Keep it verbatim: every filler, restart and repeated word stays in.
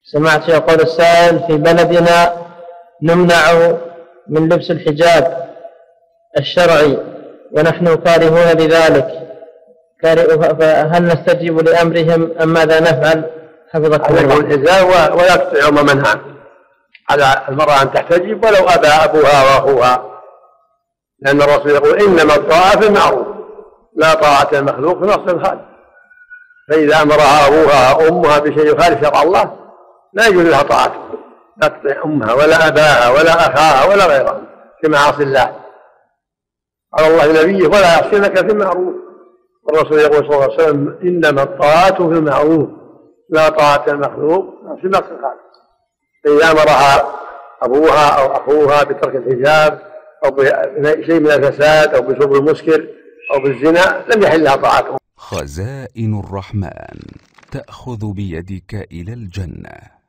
سمعت يقول السائل: في بلدنا نمنع من لبس الحجاب الشرعي ونحن كارهون لذلك، فهل نستجيب لأمرهم أم ماذا نفعل؟ حفظكم الله. الحجاب ويقطع منها على المرأة أن تحتجب ولو أبى أبوها وأخوها، لأن الرسول يقول: إنما الطاعة في المعروف لا طاعة المخلوق في معصية الخالق. فإذا أمرها أبوها أو أمها بشيء يخالف شرع الله لا يجوز لها طاعته، لا تطيع أمها ولا أباها ولا أخاها ولا غيرها في معاصي الله. على الله نبيه: ولا يعصينك في المعروف. والرسول يقول صلى الله عليه وسلم: إنما الطاعة في المعروف لا طاعة المخلوق في معصية الخالق. فإذا أمرها أبوها أو أخوها بترك الحجاب أو بشيء من الفساد أو بشرب المسكر أو بالزنا لم يحل لها طاعته. خزائن الرحمن تأخذ بيدك إلى الجنة.